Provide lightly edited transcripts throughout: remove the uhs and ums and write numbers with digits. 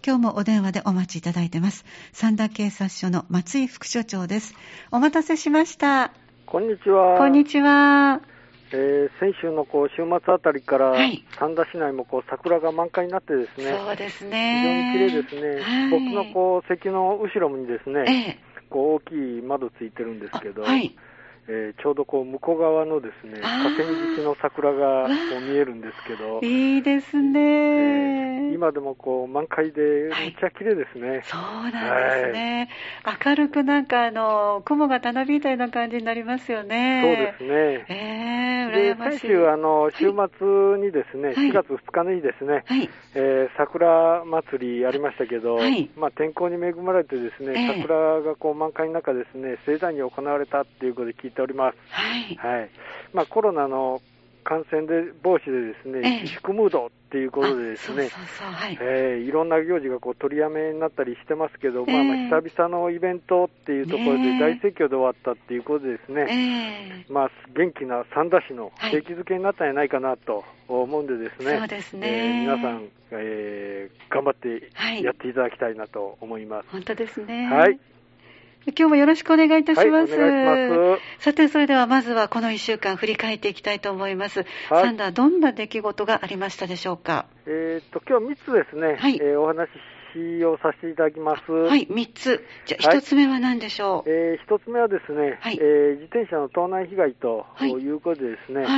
今日もお電話でお待ちいただいてます。三田警察署の松井副署長です。お待たせしました。 こんにちは。 こんにちは。 先週の週末あたりから、 はい、 三田市内も桜が満開になってですね、 そうですね、 非常に綺麗ですね。 はい、 僕の席の後ろにですね、大きい窓ついてるんですけど、はい、ちょうど向こう側のですね、河川敷の桜が見えるんですけど、 いいですね、 今でも満開でめっちゃ綺麗ですね、はい、 そうなんですね、はい、明るく雲がたなびいたような感じになりますよね。 そうですね、 羨ましい。 先週週末にですね、4月2日にですね、はい、桜祭りありましたけど、はい、天候に恵まれてですね、桜が満開の中ですね、盛大に行われたっていうことで聞いております。はいはい、コロナの感染防止でですね、自粛ムードっていうことでですね、いろんな行事が取りやめになったりしてますけど、久々のイベントっていうところで大盛況で終わったっていうことでですね、元気な三田市の景気づけになったんじゃないかなと思うんでですね、 そうですね、 皆さん、頑張ってやっていただきたいなと思います。 本当ですね。 はい。 今日もよろしくお願いいたします。 はい、お願いします。 さて、それではまずはこの1週間振り返っていきたいと思います。はい、サンダー、どんな出来事がありましたでしょうか。 今日は3つですね、はい、お話をさせていただきます。 はい、3つ。じゃあ1つ目は何でしょう。 1つ目はですね、はい、自転車の盗難被害ということでですね、はい、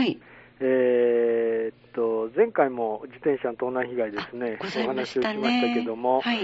前回も自転車の盗難被害ですね、お話をしましたけども、はい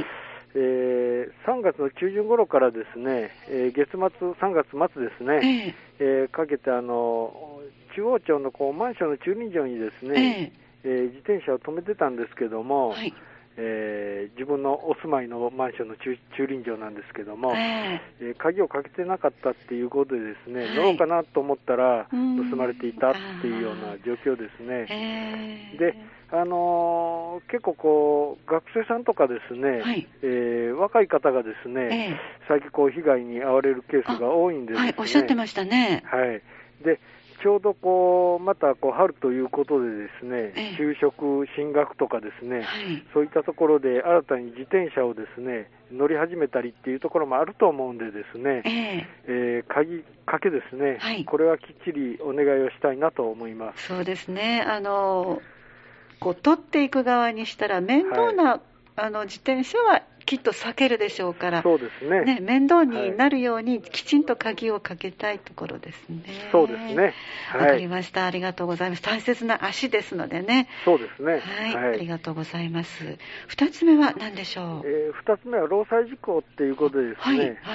、3月の中旬頃からですね、月末、3月末ですね、かけて中央町のマンションの駐輪場にですね、自転車を止めてたんですけども、はい、自分のお住まいのマンションの駐輪場なんですけども、鍵をかけてなかったっていうことでですね、乗ろうかなと思ったら盗まれていたっていうような状況ですね。で、結構学生さんとかですね、はい、若い方がですね、最近被害に遭われるケースが多いんですね。はい、 おっしゃってましたね。 はい。で、ちょうどまた春ということでですね、就職、進学とかですね、はい、そういったところで新たに自転車をですね、乗り始めたりっていうところもあると思うんでですね、鍵かけですね、はい、これはきっちりお願いをしたいなと思います。 そうですね。取っていく側にしたら面倒な、はい、自転車はきっと避けるでしょうから、 そうですね。 面倒になるようにきちんと鍵をかけたいところですね。 そうですね。 わかりました。ありがとうございます。大切な足ですのでね。 そうですね。 はい。ありがとうございます。2つ目は何でしょう。 2つ目は労災事故っていうことでですね。 はい。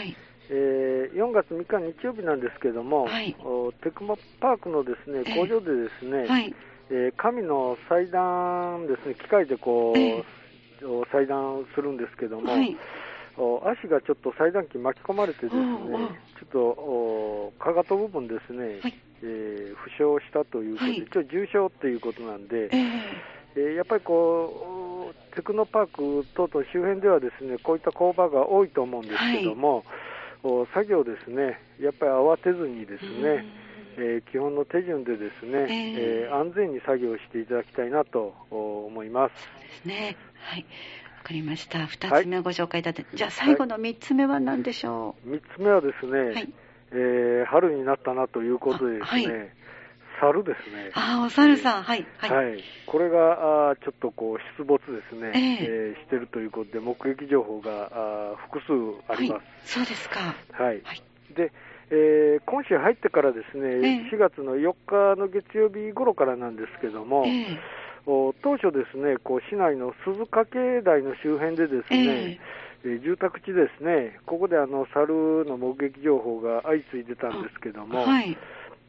4月3日日曜日なんですけども、はい、テクモパークのですね、工場でですね、はい、紙の裁断ですね、機械で裁断するんですけども、はい、足がちょっと裁断機巻き込まれてですね、ちょっとかかと部分ですね、はい、負傷したということで、ちょっと重傷っていうことなんで、やっぱりテクノパーク等々周辺ではですね、こういった工場が多いと思うんですけども、作業ですね、やっぱり慌てずにですね、基本の手順でですね、安全に作業していただきたいなと思います。 そうですね。はい。わかりました。2つ目をご紹介いただいて、じゃあ最後の3つ目は何でしょう。 3つ目はですね、はい、春になったなということでですね、はい、猿ですね。 お猿さん、はい。 はい。これがちょっと出没ですね、してるということで、目撃情報が複数あります。 はい、そうですか。 はい。で、今週入ってからですね、4月の4日の月曜日頃からなんですけども、当初ですね、市内の鈴掛台の周辺でですね、住宅地ですね、ここで猿の目撃情報が相次いでたんですけども、はい、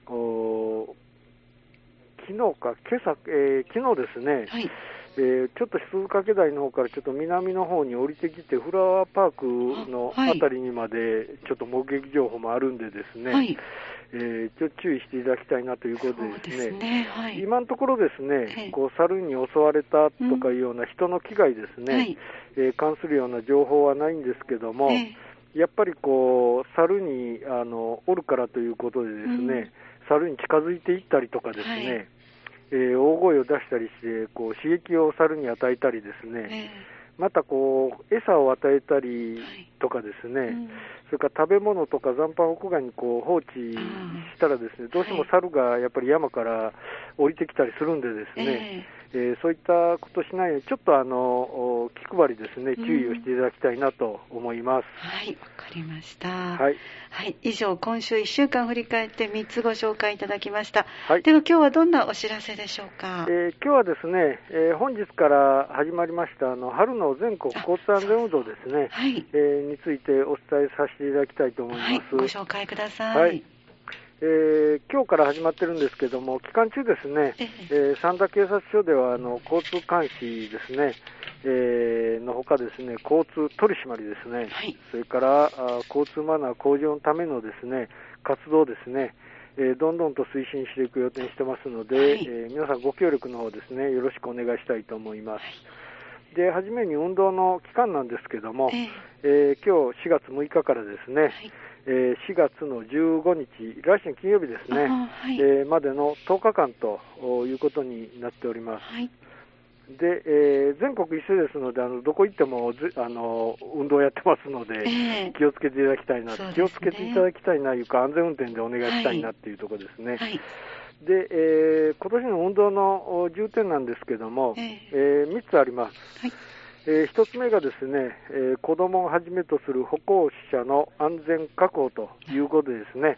昨日ですね、はい、ちょっと鈴掛台の方からちょっと南の方に降りてきて、フラワーパークのあたりにまでちょっと目撃情報もあるんでですね、はい、ちょっと注意していただきたいなということでですね、はい、今のところですね、猿に襲われたとかいうような人の危害ですね、はい、関するような情報はないんですけども、やっぱり猿におるからということでですね、猿に近づいていったりとかですね、大声を出したりして刺激を猿に与えたりですね、 また餌を与えたりとかですね、それから食べ物とか残飯を屋外に放置したらですね、どうしても猿がやっぱり山から降りてきたりするんでですね、そういったことしないように、ちょっと気配りですね、注意をしていただきたいなと思います。 はい、わかりました。 はい。 はい、以上、今週1週間振り返って3つご紹介いただきました。 はい。 では、今日はどんなお知らせでしょうか。 今日はですね、本日から始まりました春の全国交通安全運動ですね、 はい、 についてお伝えさせていただきたいと思います。はい、 ご紹介ください。 はい。今日から始まってるんですけども、期間中ですね、三田警察署では交通監視ですね、のほかですね、交通取り締まりですね、はい、それから交通マナー向上のためのですね、活動ですね、どんどんと推進していく予定にしてますので、はい、皆さんご協力の方ですね、よろしくお願いしたいと思います。はい、で、はじめに運動の期間なんですけども、今日4月6日からですね、はい、4月の15日、来週金曜日ですね、はい、までの10日間ということになっております。はい、で、全国一斉ですので、どこ行っても運動やってますので、気をつけていただきたいな、ね、気をつけていただきたいないうか、安全運転でお願いしたいなっていうところですね。はい、で、今年の運動の重点なんですけども、3つあります。はい、1つ目がですね、子どもをはじめとする歩行者の安全確保ということでですね、はい、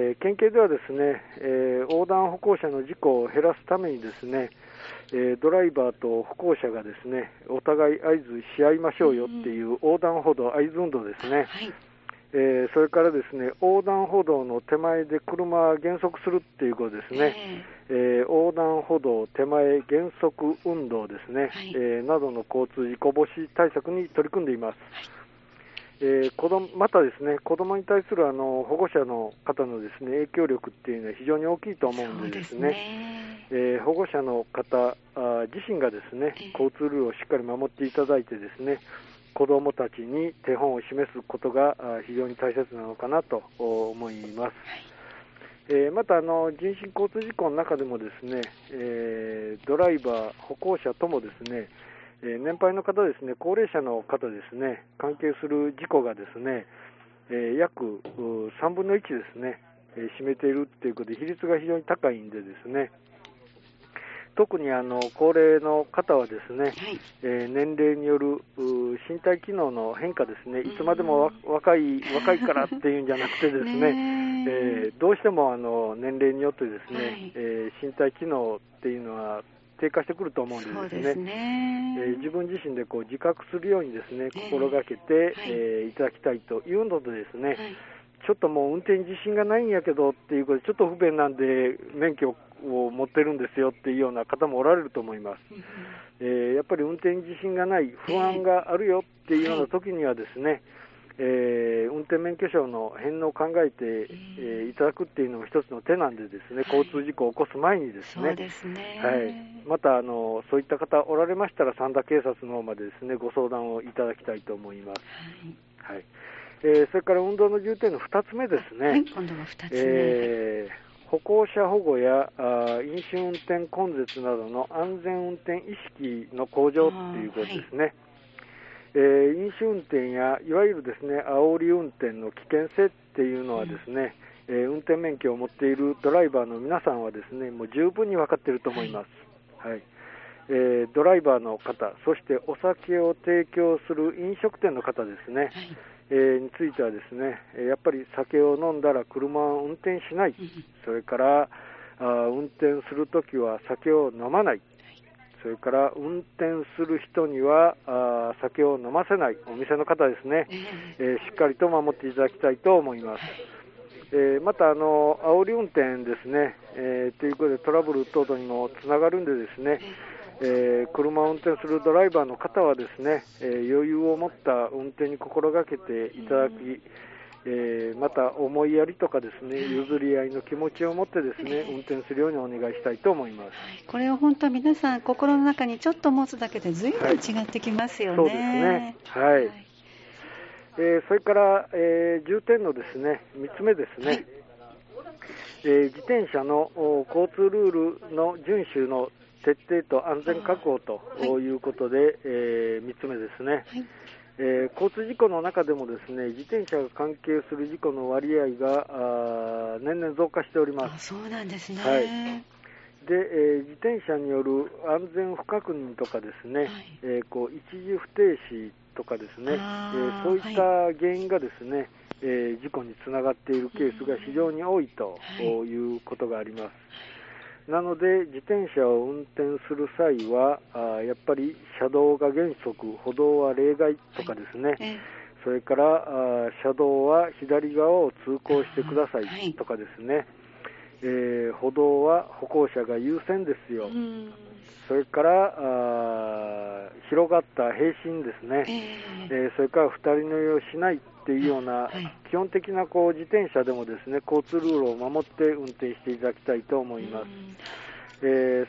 県警ではですね、横断歩行者の事故を減らすためにですね、ドライバーと歩行者がですね、お互い合図し合いましょうよっていう横断歩道合図運動ですね。はい、それからですね、横断歩道の手前で車は減速するっていうことですね。横断歩道手前減速運動ですね、はい、などの交通事故防止対策に取り組んでいます。またですね、子どもに対する保護者の方のですね、影響力っていうのは非常に大きいと思うんでですね、保護者の方自身がですね、交通ルールをしっかり守っていただいてですね、子どもたちに手本を示すことが非常に大切なのかなと思います。また人身交通事故の中でもですね、ドライバー、歩行者ともですね、年配の方ですね、高齢者の方ですね、関係する事故がですね、約3分の1ですね、占めているということで、比率が非常に高いんでですね、特に高齢の方はですね、はい、年齢による身体機能の変化ですね、いつまでも若いからっていうんじゃなくてですね、どうしても年齢によってですね、はい、身体機能っていうのは低下してくると思うんでですね、自分自身で自覚するようにですね、心がけて、いただきたいというのでですね、はい、ちょっともう運転に自信がないんやけどっていうことで、ちょっと不便なんで免許を持ってるんですよっていうような方もおられると思います。やっぱり運転に自信がない、不安があるよっていうような時にはですね、運転免許証の返納を考えて、いただくっていうのも一つの手なんでですね、交通事故を起こす前にですね、 そうですね、 はい、またそういった方おられましたら三田警察の方までですね、ご相談をいただきたいと思います。はい、はい、それから運動の重点の2つ目ですね。 はい、今度は2つ目、 歩行者保護や飲酒運転根絶などの安全運転意識の向上ということですね。飲酒運転やいわゆるですね、煽り運転の危険性っていうのはですね、運転免許を持っているドライバーの皆さんはですね、もう十分に分かっていると思います。はい、ドライバーの方、そしてお酒を提供する飲食店の方ですね、についてはですね、やっぱり酒を飲んだら車を運転しない、それから運転するときは酒を飲まない、それから運転する人には酒を飲ませない、お店の方ですね、しっかりと守っていただきたいと思います。また煽り運転ですね、ということでトラブル等々にもつながるんでですね、車を運転するドライバーの方はですね、余裕を持った運転に心がけていただき、また思いやりとかですね、譲り合いの気持ちを持ってですね、運転するようにお願いしたいと思います。 これを本当皆さん心の中にちょっと持つだけで随分違ってきますよね。 そうですね。はい。それから、重点のですね、3つ目ですね。自転車の交通ルールの遵守の徹底と安全確保ということで、3つ目ですね。交通事故の中でもですね、自転車が関係する事故の割合が年々増加しております。 そうなんですね。 で、自転車による安全不確認とかですね、一時不停止とかですね、そういった原因がですね、事故につながっているケースが非常に多いということがあります。なので、自転車を運転する際は、やっぱり車道が原則、歩道は例外とかですね、それから車道は左側を通行してくださいとかですね、歩道は歩行者が優先ですよ、それから広がった平心ですね、それから二人乗りをしないっていうような、基本的な自転車でもですね、交通ルールを守って運転していただきたいと思います。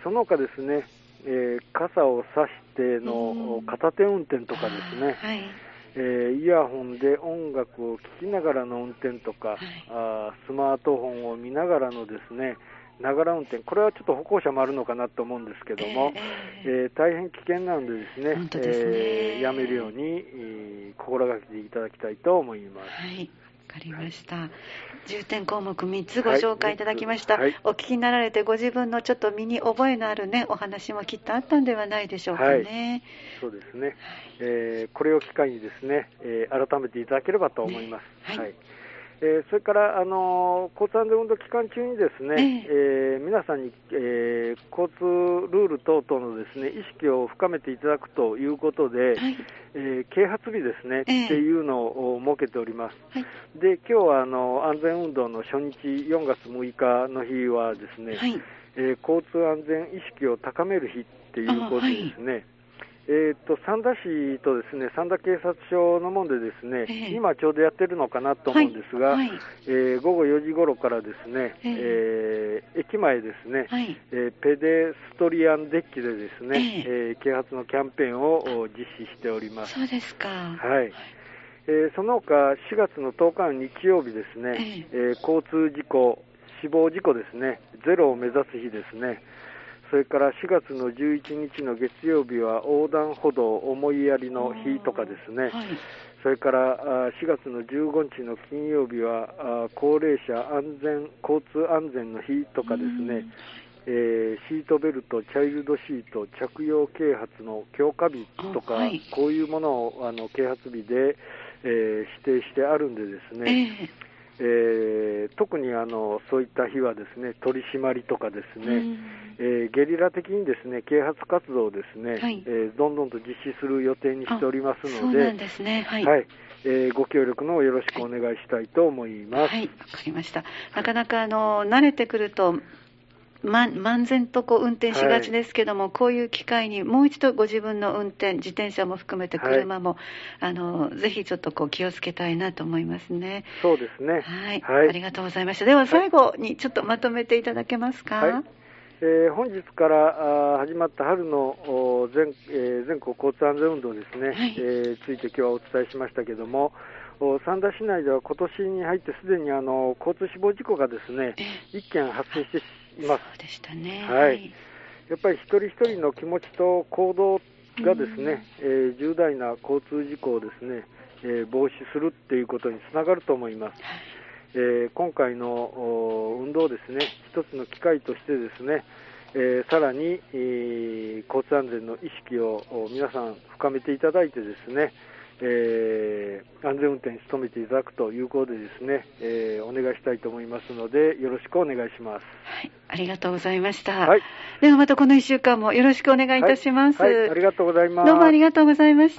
その他ですね、傘を差しての片手運転とかですね、イヤホンで音楽を聴きながらの運転とか、スマートフォンを見ながらのですね、ながら運転、これはちょっと歩行者もあるのかなと思うんですけども、大変危険なのでですね、やめるように、心がけていただきたいと思います。 わかりました。重点項目3つご紹介いただきました。お聞きになられてご自分のちょっと身に覚えのあるね、お話もきっとあったんではないでしょうかね。 そうですね。これを機会にですね、改めていただければと思います。それから、交通安全運動期間中にですね、皆さんに、交通ルール等々のですね、意識を深めていただくということで、啓発日ですね、っていうのを設けております。で、今日は安全運動の初日、4月6日の日はですね、交通安全意識を高める日っていうことでですね、三田市とですね、三田警察署のもんでですね、今ちょうどやってるのかなと思うんですが、午後4時頃からですね、駅前ですね、ペデストリアンデッキでですね、啓発のキャンペーンを実施しております。 そうですか。 その他4月の10日の日曜日ですね、交通事故、死亡事故ですね、ゼロを目指す日ですね。それから4月の11日の月曜日は横断歩道思いやりの日とかですね、それから4月の15日の金曜日は高齢者交通安全の日とかですね、シートベルト、チャイルドシート着用啓発の強化日とか、こういうものを啓発日で、指定してあるんでですね、特にそういった日はですね、取り締まりとかですね、ゲリラ的にですね、啓発活動をですね、どんどんと実施する予定にしておりますので、ご協力のよろしくお願いしたいと思います。 わかりました。なかなか慣れてくると漫然と運転しがちですけども、こういう機会にもう一度ご自分の運転、自転車も含めて車も、ぜひちょっと気をつけたいなと思いますね。 そうですね。 ありがとうございました。では最後にちょっとまとめていただけますか。 本日から始まった春の全国交通安全運動ですね、ついて今日はお伝えしましたけども、三田市内では今年に入ってすでに交通死亡事故がですね、1件発生しています。 そうでしたね。 やっぱり一人一人の気持ちと行動がですね、重大な交通事故をですね、防止するっていうことにつながると思います。今回の運動ですね、一つの機会としてですね、さらに、交通安全の意識を皆さん深めていただいてですね、安全運転に努めていただくということでですね、お願いしたいと思いますので、よろしくお願いします。 ありがとうございました。ではまたこの1週間もよろしくお願いいたします。 ありがとうございます。 どうもありがとうございました。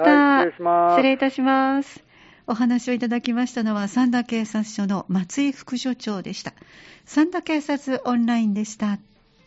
失礼します。 失礼いたします。お話をいただきましたのは三田警察署の松井副署長でした。三田警察オンラインでした。